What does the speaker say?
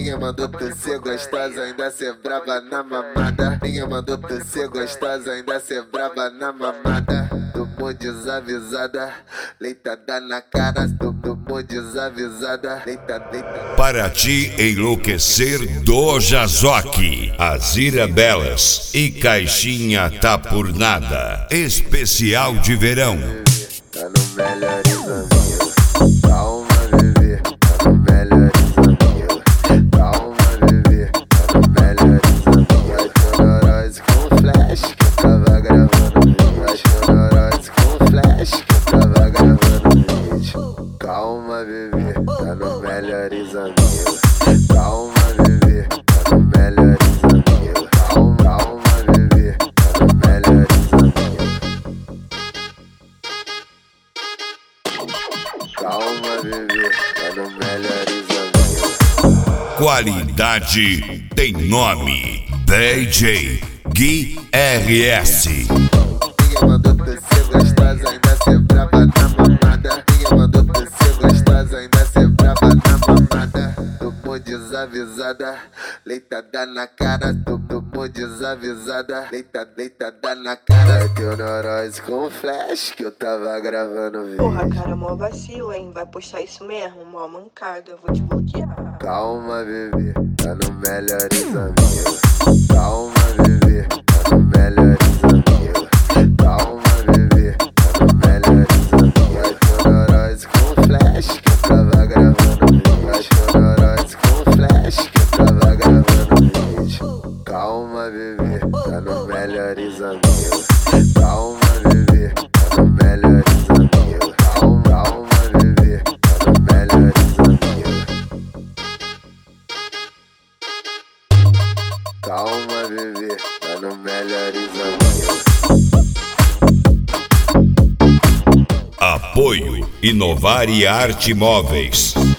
Ninguém mandou tu ser gostosa, ainda ser brava na mamada. Ninguém mandou tu ser gostosa, ainda ser brava na mamada. Tomou desavisada, leitada na cara. Tomou desavisada, leitada. Para te enlouquecer do Jazoque, Azira Belas e Caixinha Tá Por Nada. Especial de verão. Tá no melhores amigos. Calma, bebê. Tá no melhores amigos. Calma, bebê. Tá no melhores amigos. Chororose com flash que eu tava gravando vídeo. Chororose com flash que eu tava gravando vídeo. Calma, bebê. Tá no melhores amigos. Calma, bebê. Tá no melhores amigos. Calma, bebê. Tá no melhores amigos. Calma, bebê, tá no melhores amigos. Qualidade tem nome. DJ Gui RS. Ninguém mandou tu ser gostosa, ainda ser brava na mamada. Ninguém mandou tu ser gostosa, ainda ser brava na mamada. Tomou desavisada, leitada na cara. Tomou desavisada, leitada na cara. Teu neurose com flash que eu tava gravando vídeo. Porra, cara, mó vacilo, hein? Vai postar isso mesmo? Mó mancada, eu vou te bloquear. Calma, bebê, tá no melhores amigos. Calma, bebê, tá no melhores amigos. Calma, bebê, tá no melhores amigos. Chororose com flash que eu tava gravando vídeo. Chororose com flash que eu tava gravando vídeo. Calma, bebê, tá no melhores amigos. Calma, bebê, tá no melhores amigos. Calma, bebê, tá no melhores amigos. Calma, bebê, tá no melhores amigos. Apoio Inovar e Arte Móveis.